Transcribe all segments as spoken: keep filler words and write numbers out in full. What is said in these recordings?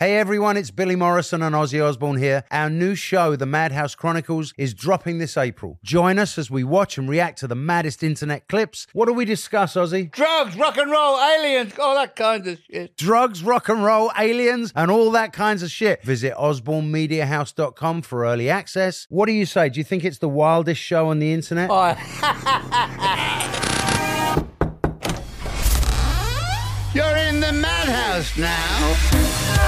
Hey everyone, it's Billy Morrison and Ozzy Osbourne here. Our new show, The Madhouse Chronicles, is dropping this April. Join us as we watch and react to the maddest internet clips. What do we discuss, Ozzy? Drugs, rock and roll, aliens, all that kind of shit. Drugs, rock and roll, aliens, and all that kinds of shit. Visit osborne media house dot com for early access. What do you say? Do you think it's the wildest show on the internet? Oh. You're in the madhouse now.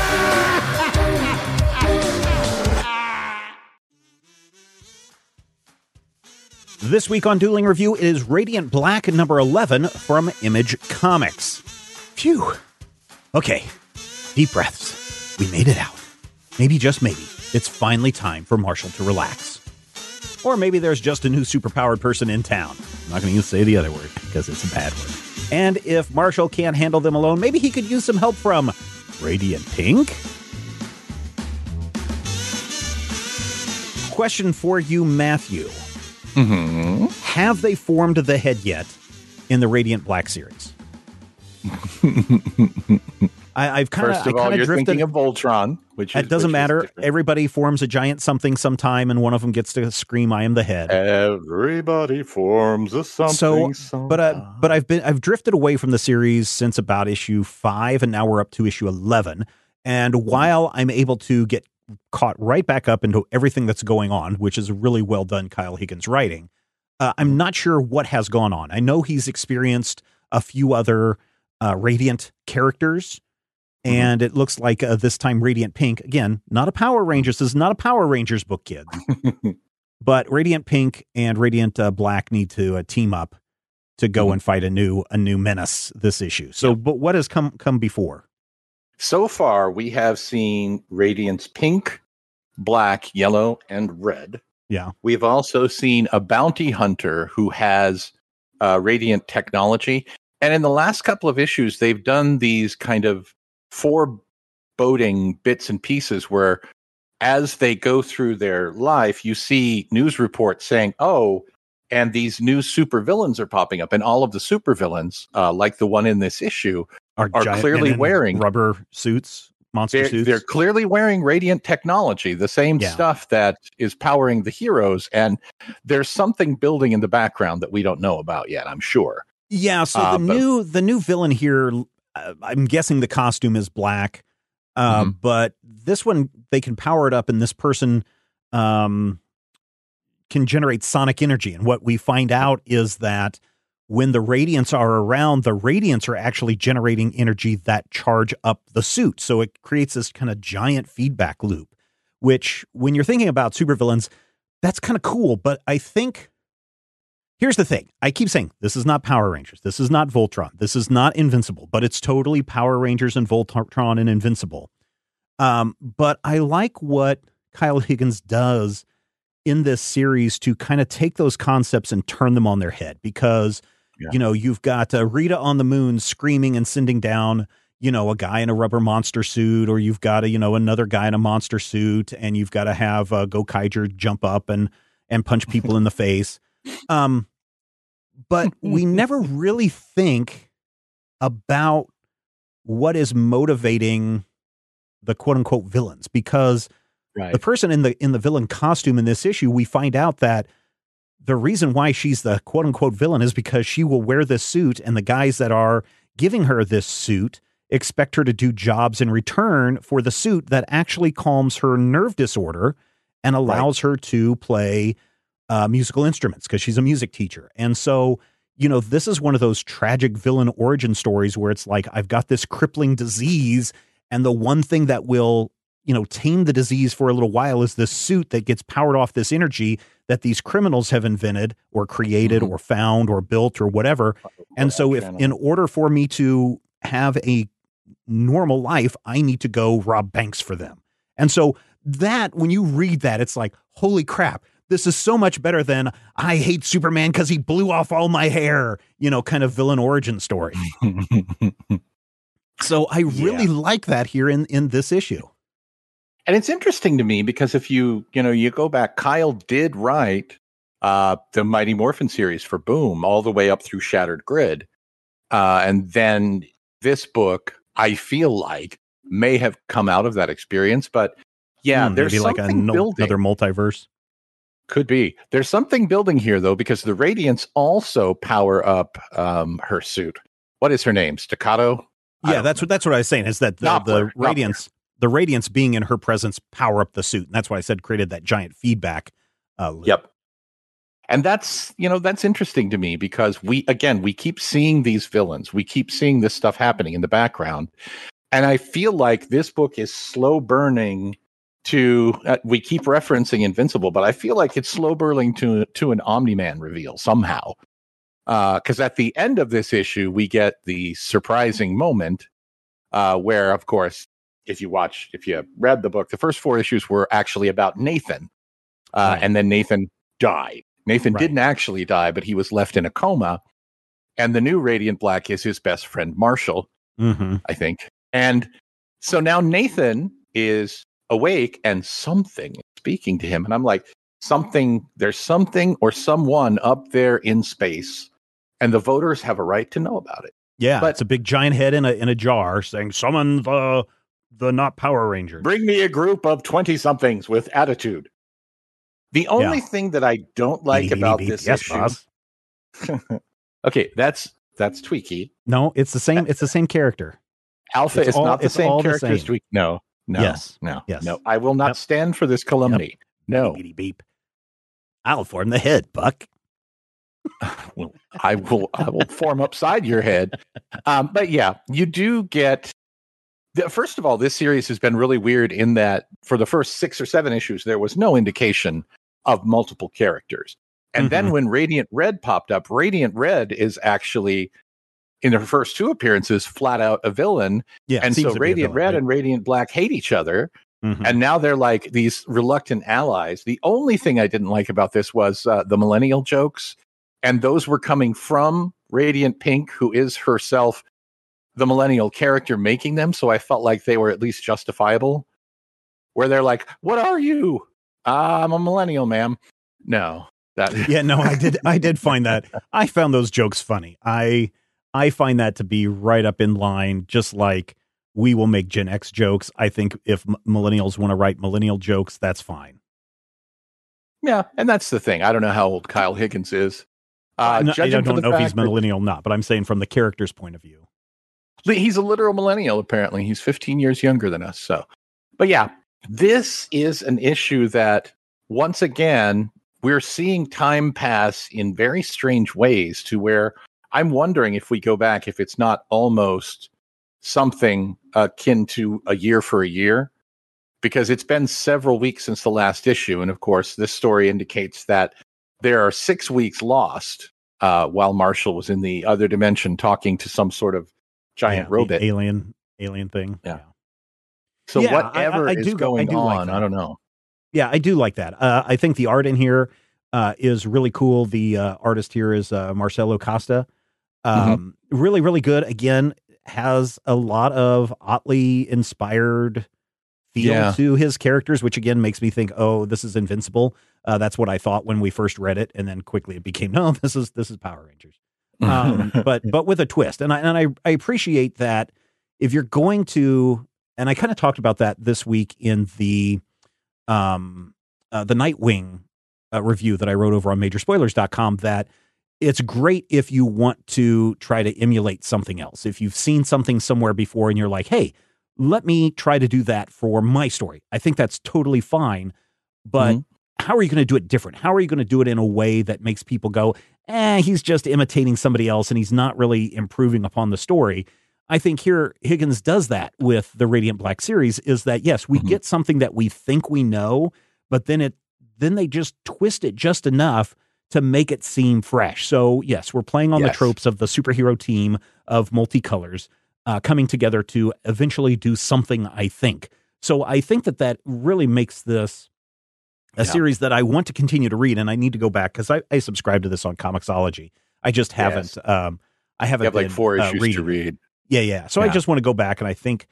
This week on Dueling Review is Radiant Black number eleven from Image Comics. Phew. Okay, deep breaths. We made it out. Maybe, just maybe, it's finally time for Marshall to relax. Or maybe there's just a new superpowered person in town. I'm not going to say the other word because it's a bad word. And if Marshall can't handle them alone, maybe he could use some help from Radiant Pink? Question for you, Matthew. Mm-hmm. Have they formed the head yet in the Radiant Black series? I, I've kind of First of all, you're drifted. thinking of Voltron, which it is, doesn't which matter. Everybody forms a giant something sometime, and one of them gets to scream, "I am the head." Everybody forms a something. So, but uh, but I've been I've drifted away from the series since about issue five, and now we're up to issue eleven. And while I'm able to get caught right back up into everything that's going on, which is really well done, Kyle Higgins writing, uh, I'm not sure what has gone on. I know he's experienced a few other uh, Radiant characters. And it looks like uh, this time Radiant Pink, again, not a Power Rangers. This is not a Power Rangers book, kids. But Radiant Pink and Radiant uh, Black need to uh, team up to go mm-hmm. and fight a new a new menace this issue. So, yep. But what has come come before? So far, we have seen Radiant's Pink, Black, Yellow, and Red. Yeah. We've also seen a bounty hunter who has uh, Radiant technology. And in the last couple of issues, they've done these kind of foreboding bits and pieces where as they go through their life, you see news reports saying, oh, and these new supervillains are popping up. And all of the supervillains, uh, like the one in this issue, are, are clearly wearing rubber suits, monster they're, suits. They're clearly wearing Radiant technology, the same yeah. stuff that is powering the heroes. And there's something building in the background that we don't know about yet, I'm sure. Yeah, so uh, the but, new the new villain here, Uh, I'm guessing the costume is black, uh, mm-hmm. but this one, they can power it up, and this person um, can generate sonic energy. And what we find out is that when the Radiants are around, the Radiants are actually generating energy that charge up the suit. So it creates this kind of giant feedback loop, which when you're thinking about supervillains, that's kind of cool. But I think... Here's the thing. I keep saying this is not Power Rangers. This is not Voltron. This is not Invincible, but it's totally Power Rangers and Voltron and Invincible. Um, but I like what Kyle Higgins does in this series to kind of take those concepts and turn them on their head because, yeah. you know, you've got uh, Rita on the moon screaming and sending down, you know, a guy in a rubber monster suit, or you've got a, you know, another guy in a monster suit, and you've got to have uh, Gokaiger jump up and, and punch people in the face. Um, but we never really think about what is motivating the quote unquote villains, because right. the person in the, in the villain costume in this issue, we find out that the reason why she's the quote unquote villain is because she will wear this suit, and the guys that are giving her this suit expect her to do jobs in return for the suit that actually calms her nerve disorder and allows right. her to play Uh, musical instruments because she's a music teacher. And so, you know, this is one of those tragic villain origin stories where it's like, I've got this crippling disease, and the one thing that will, you know, tame the disease for a little while is this suit that gets powered off this energy that these criminals have invented or created mm-hmm. or found or built or whatever. And so if in order for me to have a normal life, I need to go rob banks for them. And so that, when you read that, it's like, holy crap. This is so much better than I hate Superman because he blew off all my hair, you know, kind of villain origin story. So I really yeah. like that here in, in this issue. And it's interesting to me because if you, you know, you go back, Kyle did write uh, the Mighty Morphin series for Boom all the way up through Shattered Grid. Uh, and then this book, I feel like, may have come out of that experience. But yeah, Hmm, there's maybe like something a, no, building. another multiverse. Could be. There's something building here, though, because the Radiants also power up um, her suit. What is her name? Staccato? Yeah, that's what that's what I was saying. Is that the, Doppler, the Doppler. Radiants, the Radiants being in her presence, power up the suit, and that's why I said created that giant feedback uh, loop. Yep. And that's, you know, that's interesting to me because we, again, we keep seeing these villains. We keep seeing this stuff happening in the background. And I feel like this book is slow burning to, uh, we keep referencing Invincible, but I feel like it's slow burning to, to an Omni-Man reveal somehow. Because uh, at the end of this issue, we get the surprising moment uh, where, of course, if you watch, if you read the book, the first four issues were actually about Nathan. Uh, Right. And then Nathan died. Nathan Right. didn't actually die, but he was left in a coma. And the new Radiant Black is his best friend, Marshall, Mm-hmm. I think. And so now Nathan is awake and something is speaking to him. And I'm like, something, there's something or someone up there in space. And the voters have a right to know about it. Yeah, But- it's a big giant head in a in a jar saying, "Summon the the not Power Rangers." Bring me a group of twenty somethings with attitude. The only Yeah. thing that I don't like Beep, beep, about beep. this yes, issue. boss. Okay, that's that's Tweaky. No, it's the same. It's the same character. Alpha It's is all- not the it's same all the character as same. Tweaky. No, no, Yes. no, Yes. no. I will not Yep. stand for this calumny. No, Beep, beep, beep. I'll form the head, Buck. well, I will. I will form upside your head. Um, but yeah, you do get. The, first of all, this series has been really weird in that for the first six or seven issues, there was no indication of multiple characters. And then Mhm. when Radiant Red popped up, Radiant Red is actually, in her first two appearances, flat out a villain. Yeah, and seems so to be a Radiant villain, Red right? and Radiant Black hate each other. Mhm. And now they're like these reluctant allies. The only thing I didn't like about this was uh, the millennial jokes. And those were coming from Radiant Pink, who is herself the millennial character making them. So I felt like they were at least justifiable. Where they're like, "What are you?" Uh, I'm a millennial, ma'am. No. That Yeah, no, I did. I did find that. I found those jokes funny. I I find that to be right up in line. Just like we will make Gen X jokes. I think if m- millennials want to write millennial jokes, that's fine. Yeah, and that's the thing. I don't know how old Kyle Higgins is. Uh, No, I judging don't from the know if he's fact that- millennial or not, but I'm saying from the character's point of view. He's a literal millennial, apparently. He's fifteen years younger than us. So, but yeah, this is an issue that once again, we're seeing time pass in very strange ways to where I'm wondering if we go back, if it's not almost something akin to a year for a year, because it's been several weeks since the last issue. And of course, this story indicates that there are six weeks lost uh, while Marshall was in the other dimension talking to some sort of giant Yeah, the robot. alien alien thing. Yeah. So Yeah, I- whatever I- I is do- I going do like on, that. I don't know. Yeah, I do like that. Uh, I think the art in here uh, is really cool. The uh, artist here is uh, Marcelo Costa. Um, Really, really good. Again, has a lot of oddly inspired feel Yeah. to his characters, which again makes me think, oh, this is Invincible. Uh, that's what I thought when we first read it, and then quickly it became, no, this is this is Power Rangers. Um, but but with a twist, and I and I, I appreciate that. If you're going to, and I kind of talked about that this week in the um uh, the Nightwing uh, review that I wrote over on major spoilers dot com, that it's great if you want to try to emulate something else. If you've seen something somewhere before and you're like, hey, let me try to do that for my story. I think that's totally fine. But Mhm. how are you going to do it different? How are you going to do it in a way that makes people go, eh, he's just imitating somebody else and he's not really improving upon the story? I think here Higgins does that with the Radiant Black series, is that, yes, we Mhm. get something that we think we know, but then it then they just twist it just enough to make it seem fresh. So, yes, we're playing on the Yes. tropes of the superhero team of multicolors uh, coming together to eventually do something, I think. So I think that that really makes this a Yeah. series that I want to continue to read, and I need to go back because I, I subscribe to this on Comixology. I just haven't. Yes. Um, I You haven't have like been, four uh, issues reading to it. read. Yeah, yeah. So I Yeah. just want to go back, and I think,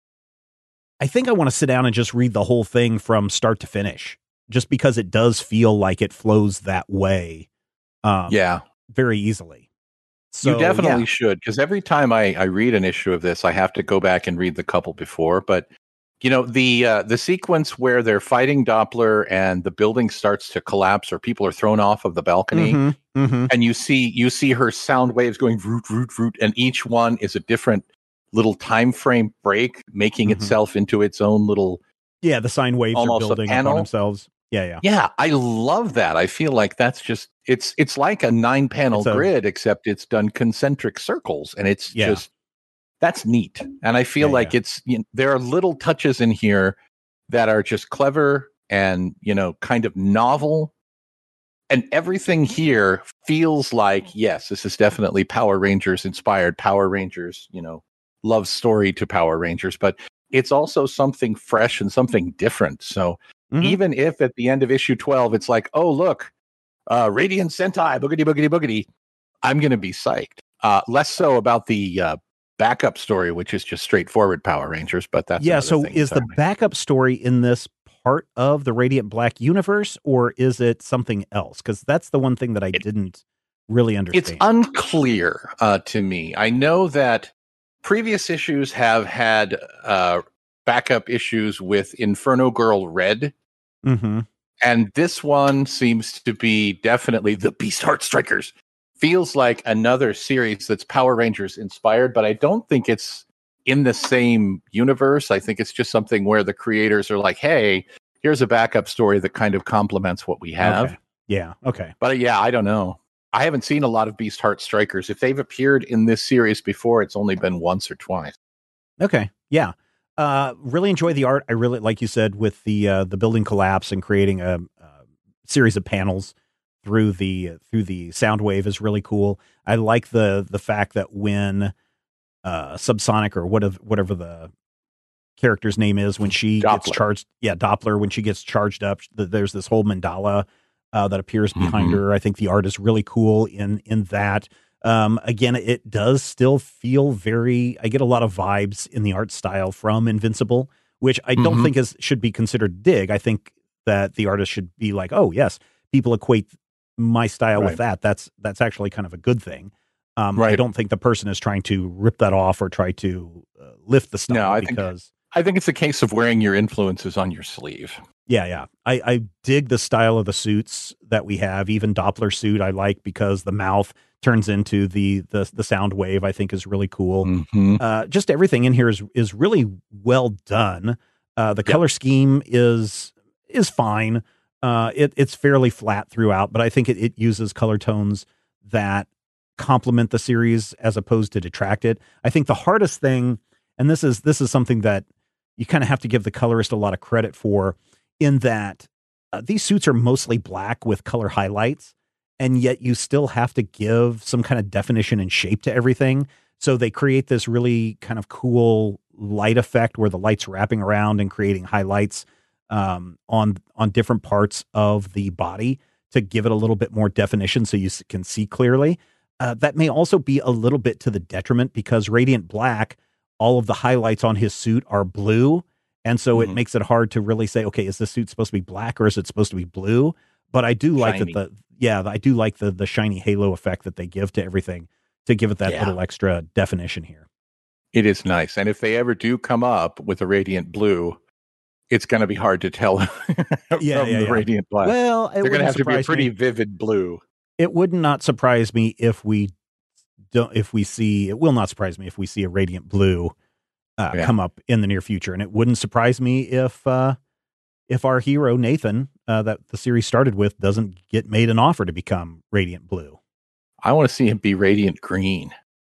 I think I want to sit down and just read the whole thing from start to finish, just because it does feel like it flows that way, um, Yeah. very easily. So, you definitely yeah. should, because every time I, I read an issue of this, I have to go back and read the couple before. But you know, the uh, the sequence where they're fighting Doppler and the building starts to collapse, or people are thrown off of the balcony, Mm-hmm, mm-hmm. and you see you see her sound waves going root root root, and each one is a different little time frame break, making Mm-hmm. itself into its own little yeah. The sine waves are almost a building up panel. on themselves. Yeah, yeah, Yeah, I love that. I feel like that's just it's it's like a nine panel It's a- grid, except it's done concentric circles, and it's Yeah. just that's neat. And I feel Yeah, like yeah. it's you know, there are little touches in here that are just clever and you know kind of novel, and everything here feels like yes, this is definitely Power Rangers inspired. Power Rangers, you know, love story to Power Rangers, but it's also something fresh and something different. So. Mhm. Even if at the end of issue twelve, it's like, oh, look, uh, Radiant Sentai, boogity, boogity, boogity, I'm going to be psyched. Uh, less so about the uh, backup story, which is just straightforward Power Rangers, but that's yeah. another So thing is the entirely. backup story in this part of the Radiant Black universe, or is it something else? Because that's the one thing that I It- didn't really understand. It's unclear uh, to me. I know that previous issues have had uh, backup issues with Inferno Girl Red. mm-hmm. And this one seems to be definitely the Beast Heart Strikers. Feels like another series that's Power Rangers inspired, but I don't think it's in the same universe. I think it's just something where the creators are like, hey, here's a backup story that kind of complements what we have. Okay. Yeah. Okay. But yeah, I don't know. I haven't seen a lot of Beast Heart Strikers. If they've appeared in this series before, it's only been once or twice. Okay. Yeah. Uh, really enjoy the art. I really, like you said, with the uh, the building collapse and creating a, a series of panels through the through the sound wave is really cool. I like the the fact that when uh, Subsonic or whatever whatever the character's name is, when she gets Doppler. charged, yeah, Doppler, when she gets charged up, th- there's this whole mandala uh, that appears behind Mhm. her. I think the art is really cool in in that. Um, again, it does still feel very, I get a lot of vibes in the art style from Invincible, which I don't Mhm. think is should be considered dig. I think that the artist should be like, oh yes, people equate my style Right. with that. That's, that's actually kind of a good thing. Um, I Right. don't think the person is trying to rip that off or try to uh, lift the style No, I think- because I think it's a case of wearing your influences on your sleeve. yeah, yeah. I, I dig the style of the suits that we have. Even Doppler suit I like because the mouth turns into the the the sound wave. I think is really cool. Mhm. Uh, just everything in here is is really well done. Uh, the Yep. color scheme is is fine. Uh, it it's fairly flat throughout, but I think it, it uses color tones that complement the series as opposed to detract it. I think the hardest thing, and this is this is something that you kind of have to give the colorist a lot of credit for, in that uh, these suits are mostly black with color highlights, and yet you still have to give some kind of definition and shape to everything. So they create this really kind of cool light effect where the light's wrapping around and creating highlights um, on on different parts of the body to give it a little bit more definition so you s- can see clearly. Uh, that may also be a little bit to the detriment because Radiant Black, all of the highlights on his suit are blue. And so it Mhm. makes it hard to really say, okay, is this suit supposed to be black or is it supposed to be blue? But I do like Shiny. that the, yeah, I do like the, the shiny halo effect that they give to everything to give it that Yeah. little extra definition here. It is nice. And if they ever do come up with a radiant blue, it's going to be hard to tell from Yeah, yeah, the yeah. radiant black. Well, it They're going to wouldn't have to be a surprise pretty me. vivid blue. It would not surprise me if we don't, if we see, it will not surprise me if we see a radiant blue uh, Yeah. come up in the near future. And it wouldn't surprise me if, uh, if our hero, Nathan, uh, that the series started with, doesn't get made an offer to become radiant blue. I want to see him be radiant green.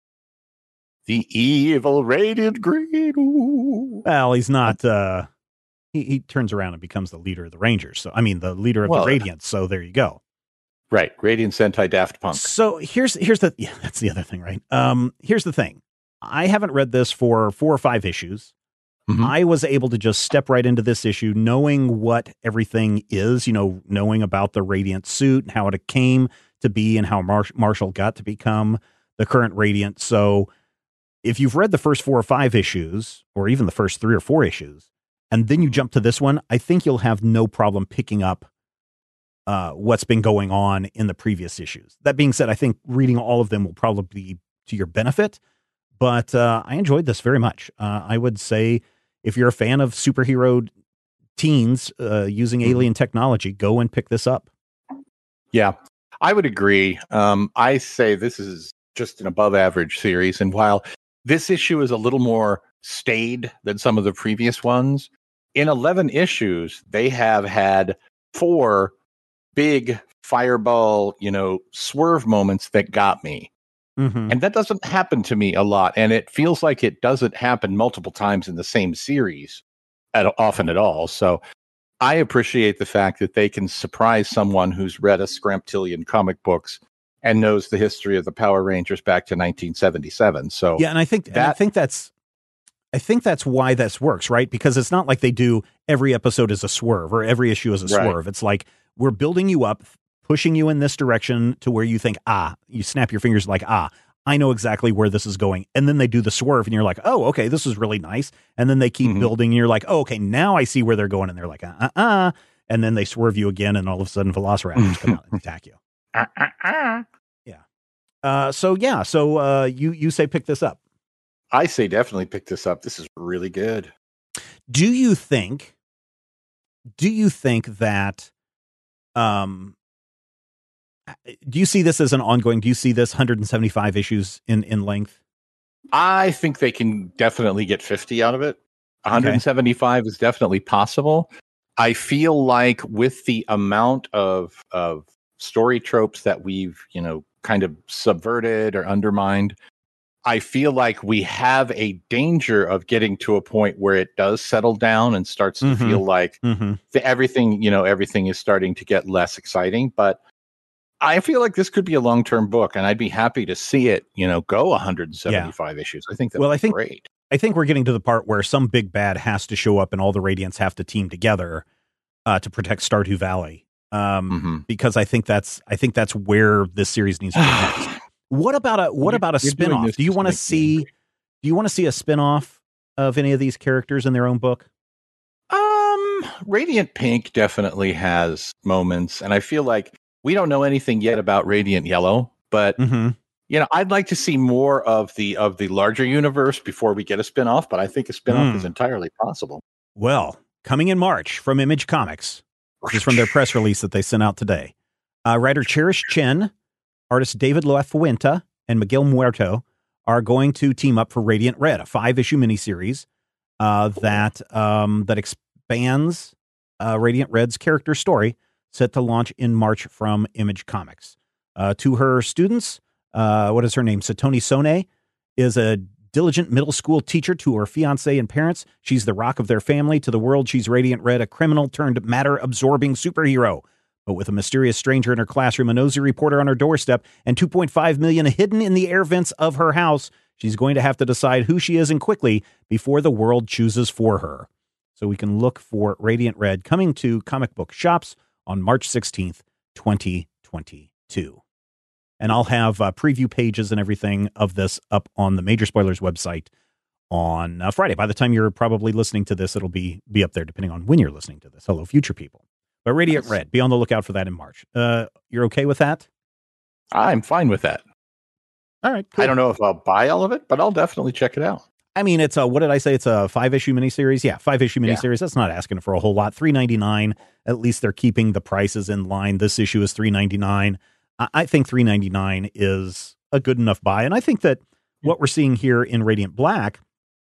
The evil radiant green. Ooh. Well, he's not, uh, he, he turns around and becomes the leader of the Rangers. So, I mean, the leader of Well, the Radiants. So there you go. Right. Radiant Sentai Daft Punk. So here's, here's the, yeah, that's the other thing, right? Um, here's the thing. I haven't read this for four or five issues. Mhm. I was able to just step right into this issue, knowing what everything is, you know, knowing about the Radiant suit and how it came to be and how Mar- Marshall got to become the current Radiant. So if you've read the first four or five issues, or even the first three or four issues, and then you jump to this one, I think you'll have no problem picking up uh, what's been going on in the previous issues. That being said, I think reading all of them will probably be to your benefit, but uh, I enjoyed this very much. Uh, I would say if you're a fan of superhero teens uh, using Mm-hmm. alien technology, go and pick this up. Yeah, I would agree. Um, I say this is just an above average series. And while this issue is a little more staid than some of the previous ones, in eleven issues, they have had four big fireball, you know, swerve moments that got me. Mm-hmm. And that doesn't happen to me a lot. And it feels like it doesn't happen multiple times in the same series at often at all. So I appreciate the fact that they can surprise someone who's read a scramptillion comic books and knows the history of the Power Rangers back to nineteen seventy-seven. So Yeah, and I think that, and I think that's I think that's why this works, right? Because it's not like they do every episode is a swerve or every issue is a Right. swerve. It's like we're building you up, pushing you in this direction to where you think, ah, you snap your fingers like, ah, I know exactly where this is going. And then they do the swerve and you're like, oh, okay, this is really nice. And then they keep Mhm. building and you're like, oh, okay, now I see where they're going. And they're like, uh, uh, uh. And then they swerve you again. And all of a sudden Velociraptors come out and attack you. uh, uh, uh. Uh, so yeah, so uh, you, you say pick this up. I say definitely pick this up. This is really good. Do you think, do you think that, um, do you see this as an ongoing, do you see this one hundred seventy-five issues in, in length? I think they can definitely get fifty out of it. one hundred seventy-five is definitely possible. I feel like with the amount of of story tropes that we've, you know, kind of subverted or undermined, I feel like we have a danger of getting to a point where it does settle down and starts to Mhm. feel like Mm-hmm. the, everything, you know, everything is starting to get less exciting. But I feel like this could be a long-term book, and I'd be happy to see it, you know, go one hundred seventy-five issues. I think that Well, would I be think- great. I think we're getting to the part where some big bad has to show up and all the Radiants have to team together uh, to protect Stardew Valley. Um, Mhm. because I think that's, I think that's where this series needs to go next. What about a, what You're- about a you're doing spinoff? this Do you just want to make me see, angry. do you want to see a spinoff of any of these characters in their own book? Um, Radiant Pink definitely has moments, and I feel like we don't know anything yet about Radiant Yellow, but Mm-hmm. you know, I'd like to see more of the of the larger universe before we get a spinoff. But I think a spinoff Mm. is entirely possible. Well, coming in March from Image Comics, this is from their press release that they sent out today. Uh, writer Cherish Chen, artist David Lafuente, and Miguel Muerto are going to team up for Radiant Red, a five-issue miniseries uh, that um, that expands uh, Radiant Red's character story, set to launch in March from Image Comics. Uh, to her students, uh, what is her name? Satoni Sone is a diligent middle school teacher. To her fiance and parents, she's the rock of their family. To the world, she's Radiant Red, a criminal turned matter-absorbing superhero. But with a mysterious stranger in her classroom, a nosy reporter on her doorstep, and two point five million hidden in the air vents of her house, she's going to have to decide who she is and quickly before the world chooses for her. So we can look for Radiant Red coming to comic book shops on March sixteenth, twenty twenty-two. And I'll have uh, preview pages and everything of this up on the Major Spoilers website on uh, Friday. By the time you're probably listening to this, it'll be be up there, depending on when you're listening to this. Hello, future people. But Radiant Red, be on the lookout for that in March. Uh, you're okay with that? I'm fine with that. All right. Cool. I don't know if I'll buy all of it, but I'll definitely check it out. I mean, it's a, what did I say? It's a five issue miniseries. Yeah, five issue Yeah. miniseries. That's not asking for a whole lot. three ninety-nine. At least they're keeping the prices in line. This issue is three ninety-nine. I, I think three ninety-nine is a good enough buy. And I think that what we're seeing here in Radiant Black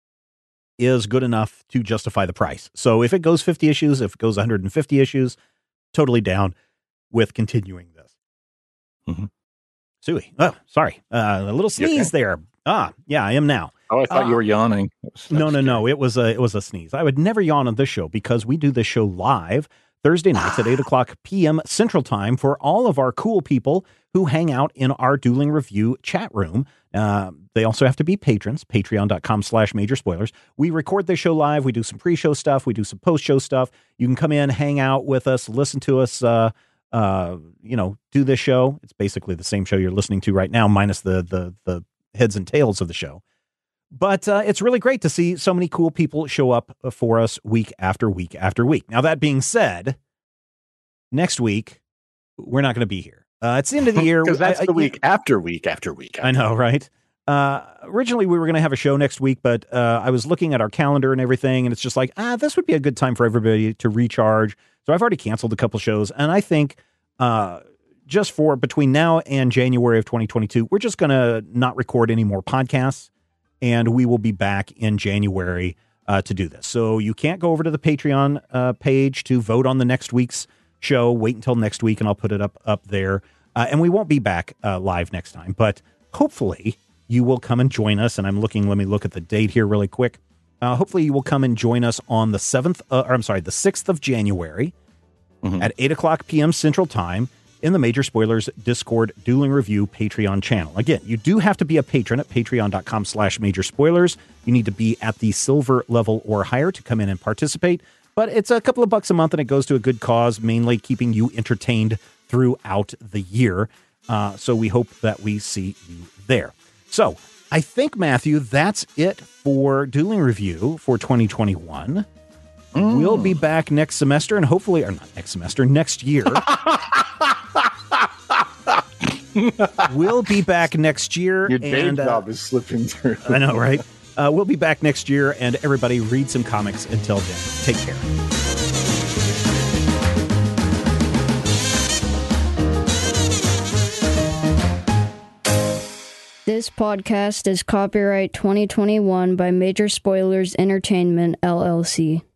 is good enough to justify the price. So if it goes fifty issues, if it goes one hundred fifty issues, totally down with continuing this. Mhm. Suey. Oh, sorry. Uh, a little You okay? sneeze there. Ah, yeah, I am now. Oh, I thought Uh, you were yawning. That was- that No, was no, scary. no. It was a it was a sneeze. I would never yawn on this show because we do this show live Thursday nights at eight o'clock p.m. Central Time for all of our cool people who hang out in our Dueling Review chat room. Uh, they also have to be patrons, patreon.com slash major spoilers. We record this show live. We do some pre-show stuff. We do some post-show stuff. You can come in, hang out with us, listen to us, uh, uh, you know, do this show. It's basically the same show you're listening to right now, minus the the the heads and tails of the show. But uh, it's really great to see so many cool people show up for us week after week after week. Now, that being said, next week, we're not going to be here. Uh, it's the end of the year. Because that's I, the I, week after week after week. After I know, right? Uh, originally, we were going to have a show next week, but uh, I was looking at our calendar and everything, and it's just like, ah, this would be a good time for everybody to recharge. So I've already canceled a couple shows, and I think uh, just for between now and January of twenty twenty-two, we're just going to not record any more podcasts, and we will be back in January uh, to do this. So you can't go over to the Patreon uh, page to vote on the next week's show. Wait until next week, and I'll put it up up there. Uh, and we won't be back uh, live next time, but hopefully you will come and join us. And I'm looking, let me look at the date here really quick. Uh, hopefully you will come and join us on the seventh, uh, or I'm sorry, the sixth of January mm-hmm. at eight o'clock p.m. Central Time in the Major Spoilers Discord Dueling Review Patreon channel. Again, you do have to be a patron at patreon.com slash major spoilers. You need to be at the silver level or higher to come in and participate. But it's a couple of bucks a month, and it goes to a good cause, mainly keeping you entertained throughout the year. Uh, so we hope that we see you there. So I think, Matthew, that's it for Dueling Review for twenty twenty-one. Mm. We'll be back next semester, and hopefully, or not next semester, next year. We'll be back next year. Your day and, job uh, is slipping through. I know, right? Uh, we'll be back next year, and everybody read some comics until then. Take care. This podcast is copyright twenty twenty-one by Major Spoilers Entertainment, L L C.